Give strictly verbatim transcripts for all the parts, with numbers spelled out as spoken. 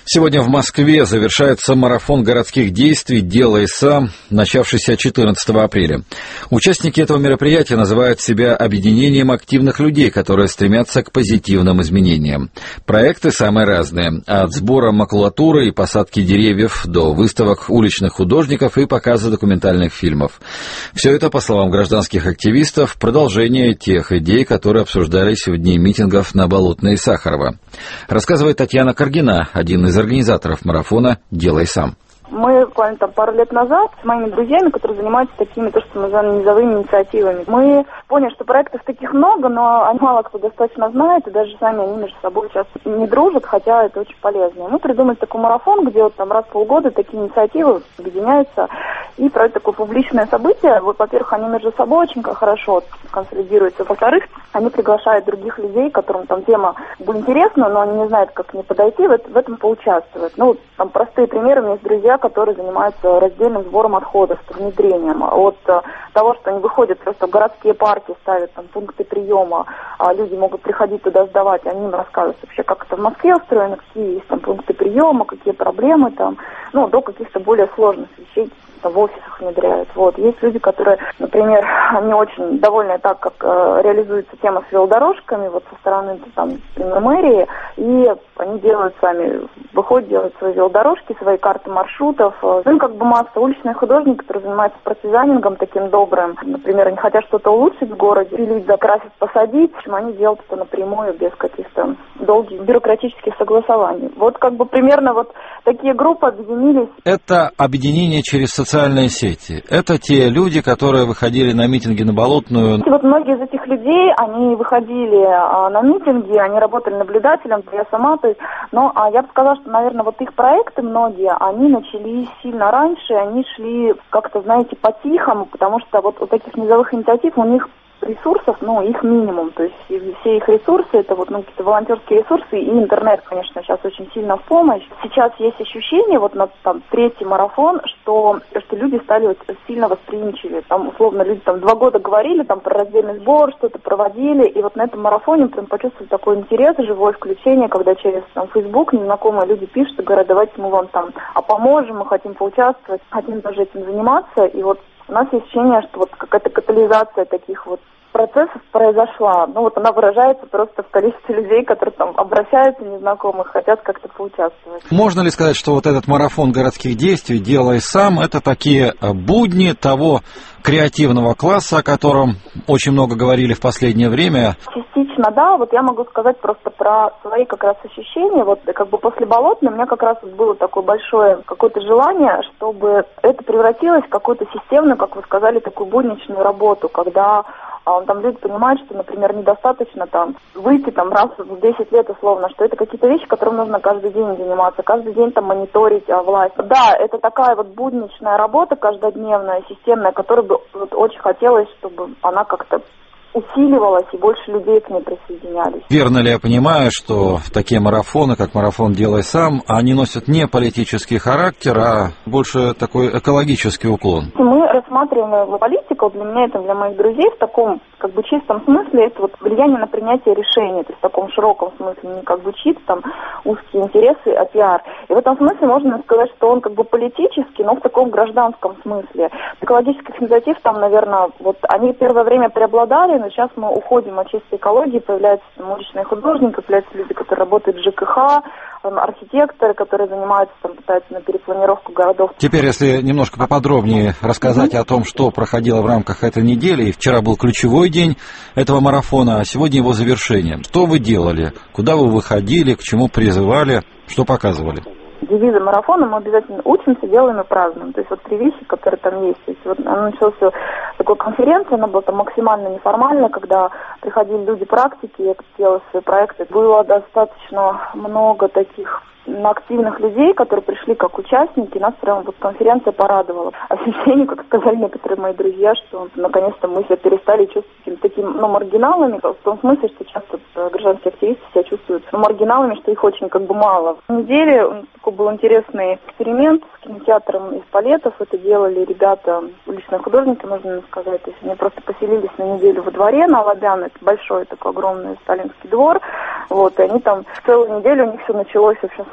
Сегодня в Москве завершается марафон городских действий «Делай сам», начавшийся четырнадцатого апреля. Участники этого мероприятия называют себя объединением активных людей, которые стремятся к позитивным изменениям. Проекты самые разные, от сбора макулатуры и посадки деревьев до выставок уличных художников и показа документальных фильмов. Все это, по словам гражданских активистов, продолжение тех идей, которые обсуждались в дни митингов на Болотной и Сахарова. Рассказывает Татьяна Каргина, один из организаторов марафона «Делай сам». Мы буквально там пару лет назад с моими друзьями, которые занимаются такими, то, что мы называем низовыми инициативами, мы поняли, что проектов таких много, но мало кто достаточно знает, и даже сами они между собой сейчас не дружат, хотя это очень полезно. И мы придумали такой марафон, где вот там раз в полгода такие инициативы объединяются и проводят такое публичное событие. Вот, во-первых, они между собой очень хорошо консолидируются. Во-вторых, они приглашают других людей, которым там тема интересна, но они не знают, как к ней подойти, в этом поучаствовать. Ну, там простые примеры, у меня есть друзья, которые занимаются раздельным сбором отходов, внедрением. От того, что они выходят просто в городские парки, ставят там пункты приема, а люди могут приходить туда сдавать, они им рассказывают вообще, как это в Москве устроено, какие есть там пункты приема, какие проблемы там, ну, до каких-то более сложных вещей в офисах внедряют. Вот. Есть люди, которые, например, не очень довольны так, как э, реализуется тема с велодорожками, вот со стороны, там, например, мэрии, и они делают сами, выходят, делают свои велодорожки, свои карты маршрутов. Ну, как бы масса уличных художников, которые занимаются партизанингом таким добрым. Например, они хотят что-то улучшить в городе, и люди закрасить, посадить, чем они делают это напрямую, без каких-то долгих бюрократических согласований. Вот как бы примерно вот такие группы объединились. Это объединение через социальные сети. Это те люди, которые выходили на митинги на Болотную. И вот многие из этих людей, они выходили а, на митинги, они работали наблюдателем, я сама, то есть, но а, я бы сказала, что, наверное, вот их проекты многие, они начались сильно раньше, они шли как-то, знаете, по-тихому, потому что вот у таких низовых инициатив у них ресурсов, ну, их минимум, то есть все их ресурсы, это вот, ну, какие-то волонтерские ресурсы, и интернет, конечно, сейчас очень сильно в помощь. Сейчас есть ощущение, вот на там третий марафон, что, что люди стали вот сильно восприимчивее. Там, условно, люди там два года говорили там про раздельный сбор, что-то проводили, и вот на этом марафоне прям почувствовали такой интерес, живое включение, когда через там Facebook незнакомые люди пишут и говорят, давайте мы вам там а поможем, мы хотим поучаствовать, хотим даже этим заниматься, и вот у нас есть ощущение, что вот какая-то катализация таких вот процессов произошла. Ну вот она выражается просто в количестве людей, которые там обращаются, незнакомых, хотят как-то поучаствовать. Можно ли сказать, что вот этот марафон городских действий «Делай сам» — это такие будни того креативного класса, о котором очень много говорили в последнее время? Частично, да. Вот я могу сказать просто про свои как раз ощущения. Вот как бы после Болотной у меня как раз было такое большое какое-то желание, чтобы это превратилось в какую-то системную, как вы сказали, такую будничную работу, когда а, там люди понимают, что, например, недостаточно там выйти там раз в десять лет условно, что это какие-то вещи, которым нужно каждый день заниматься, каждый день там мониторить а, власть. Да, это такая вот будничная работа каждодневная, системная, которую бы вот, очень хотелось, чтобы она как-то усиливалась и больше людей к ней присоединялись. Верно ли я понимаю, что такие марафоны, как марафон «Делай сам», они носят не политический характер, а больше такой экологический уклон? Мы рассматриваем политику, для меня это, для моих друзей, в таком как бы чистом смысле, это вот влияние на принятие решений, то есть в таком широком смысле, не как бы чисто там узкие интересы, а пиар. И в этом смысле можно сказать, что он как бы политический, но в таком гражданском смысле. Экологических инициатив там, наверное, вот они первое время преобладали, но сейчас мы уходим от чистой экологии, появляются там уличные художники, появляются люди, которые работают в ЖКХ, архитекторы, которые занимаются, там, пытаются на перепланировку городов. Теперь, если немножко поподробнее рассказать mm-hmm. о том, что проходило в рамках этой недели, и вчера был ключевой день этого марафона, а сегодня его завершение. Что вы делали? Куда вы выходили? К чему призывали? Что показывали? Девизы марафона мы обязательно учимся, делаем и празднуем. То есть вот три вещи, которые там есть. То есть вот она началась такой конференция, она была там максимально неформальная, когда приходили люди практики, я делала свои проекты. Было достаточно много таких активных людей, которые пришли как участники, нас прямо вот конференция порадовала. Ощущение, как сказали некоторые мои друзья, что наконец-то мы себя перестали чувствовать такими, ну, маргиналами, в том смысле, что часто гражданские активисты себя чувствуют ну, маргиналами, что их очень как бы мало. В неделе такой был интересный эксперимент с кинотеатром из Палетов. Это делали ребята, уличные художники, можно сказать. То есть они просто поселились на неделю во дворе на Лобян. Это большой такой огромный сталинский двор. Вот, и они там целую неделю, у них все началось вообще с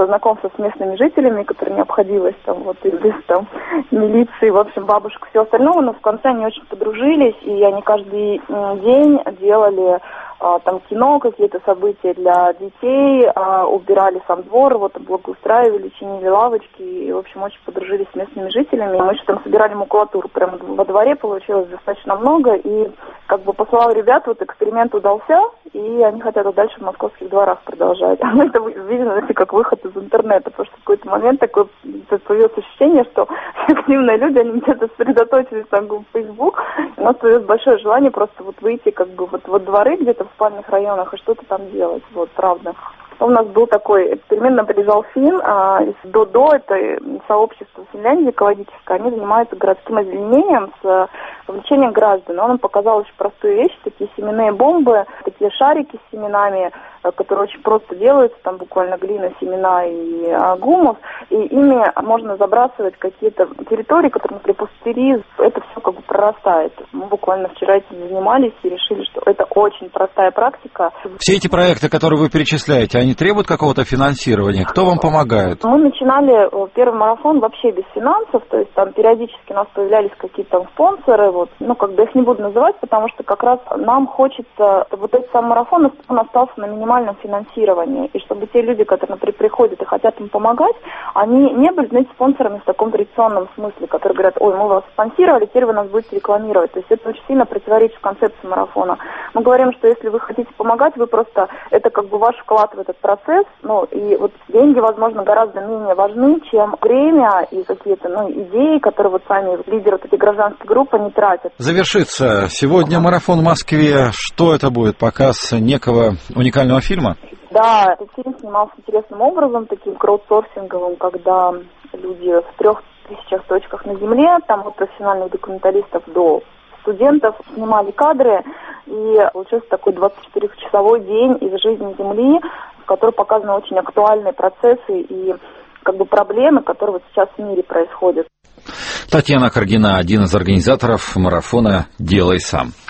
познакомство с местными жителями, которые не обходилось, там, вот, и без, там, милиции, в общем, бабушек, все остальное, но в конце они очень подружились, и они каждый день делали там кино, какие-то события для детей, убирали сам двор, вот, благоустраивали, чинили лавочки, и, в общем, очень подружились с местными жителями. Мы еще там собирали макулатуру прямо во дворе, получилось достаточно много, и, как бы, по словам ребят, вот эксперимент удался, и они хотят дальше в московских дворах продолжать. А мы это видели как выход из интернета, потому что в какой-то момент такое появилось ощущение, что активные люди, они где-то сосредоточились там в Facebook, у нас появилось большое желание просто вот выйти, как бы, вот во дворы где-то в спальных районах и что-то там делать, вот, правда. У нас был такой эксперимент, нам приезжал финн, а, из ДОДО, это сообщество Финляндии экологическое, они занимаются городским озеленением с вовлечением граждан. Он им показал очень простую вещь, такие семенные бомбы, такие шарики с семенами, которые очень просто делаются, там буквально глина, семена и а, гумус, и ими можно забрасывать какие-то территории, которые, например, пустыри, это все как бы прорастает. Мы буквально вчера этим занимались и решили, что это очень простая практика. Все эти проекты, которые вы перечисляете, они требуют какого-то финансирования? Кто вам помогает? Мы начинали первый марафон вообще без финансов, то есть там периодически у нас появлялись какие-то там спонсоры, вот, ну как бы их не буду называть, потому что как раз нам хочется, вот этот сам марафон, он остался на минимальном финансировании, и чтобы те люди, которые, например, приходят и хотят им помогать, они не были, знаете, спонсорами в таком традиционном смысле, которые говорят, ой, мы вас спонсировали, теперь вы нас будете рекламировать, то есть это очень сильно противоречит концепции марафона. Мы говорим, что если вы хотите помогать, вы просто, это как бы ваш вклад в этот процесс, ну и вот деньги, возможно, гораздо менее важны, чем время и какие-то, ну, идеи, которые вот сами лидеры вот этой гражданской группы не тратят. Завершится сегодня марафон в Москве. Что это будет? Показ некого уникального фильма? Да, этот фильм снимался интересным образом, таким краудсорсинговым, когда люди в трех тысячах точках на Земле, там от профессиональных документалистов до студентов снимали кадры, и получился такой двадцатичетырёхчасовой день из жизни Земли, в которой показаны очень актуальные процессы и как бы проблемы, которые вот сейчас в мире происходят. Татьяна Каргина, один из организаторов марафона «Делай сам».